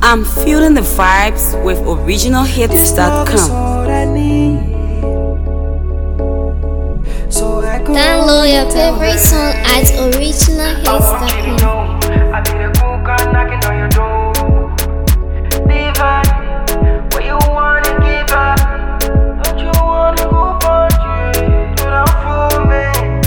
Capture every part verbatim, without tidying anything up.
I'm feeling the vibes with original hits dot com. Download your favorite song at original hits dot com. I be the cook knocking on your door. Divine, where you wanna give up? Don't you wanna go for it? Do not fool me.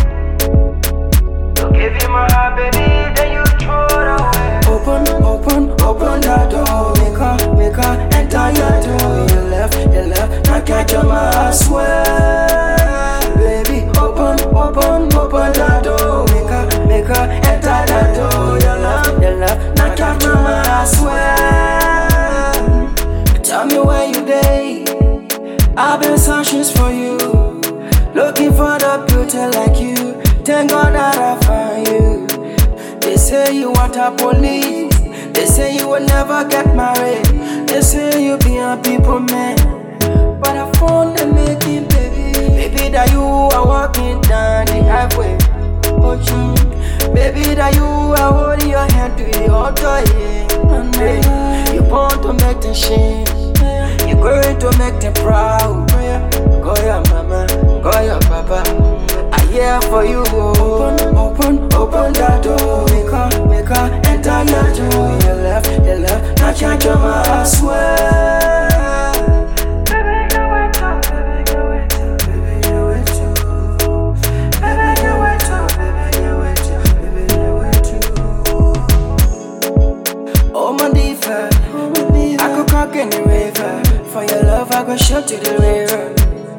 So give you my heart, baby, then you throw it away. Open, open, open the door. Make her, make her enter your door. You left, you left, now catch your man, I swear. Baby, open, open, open the door. Make her, make her enter the door. You left, you left, now catch your man, I swear. Tell me where you day. I've been searching for you, looking for the beauty like you. Thank God that I found you. They say you want a police. They say you will never get married. They say you be a people man. But I found the making, baby. Baby, that you are walking down the highway. Oh, you. Baby, that you are holding your hand to the altar, yeah. And hey, you want to make them shame. You're going to make them proud. Go your mama, go your papa. I here for you. Open, open, open that door. Make her, make her enter your door. You left, you left, now change your mind, I swear. Baby, you wait up, baby, you wait up, baby, you wait up. Baby, you wait up, baby, you wait up, baby, you wait up. Oh my diva, I could cock in the river. For your love, I go shoot to the river.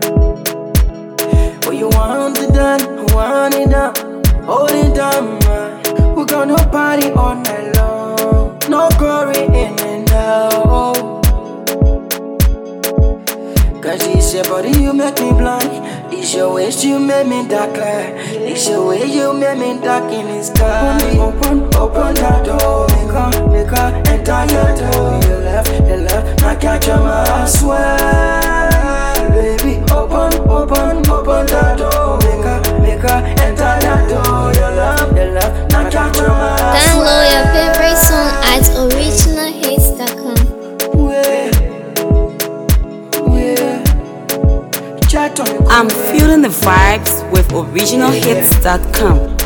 What you want it done, want it done, hold it down, man. We gonna party all night long, no glory in and out. Cause this your body, you make me blind. This your waist, you make me dark like. This your way, you make me dark in the sky. Open, open that door. Make her, make her enter your door. You left, you left, now catch your man, I swear. Baby, open, open, open that door. Make her, make her enter that door. You left, you left, now catch your man, I Download swear. your favorite song at original hits dot com. I'm feeling the vibes with original hits dot com.